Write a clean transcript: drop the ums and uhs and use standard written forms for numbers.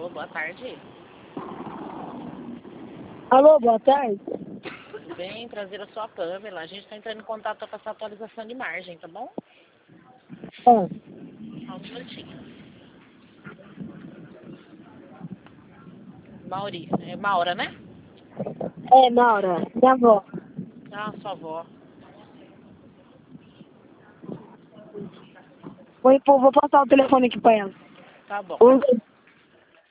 Alô, boa tarde. Alô, boa tarde. Tudo bem? Prazer, eu sou a Pamela. A gente está entrando em contato para passar atualização de margem, tá bom? Só um minutinho. É Maura, né? É, Maura, minha avó. Ah, sua avó. Vou passar o telefone aqui pra ela. Tá bom.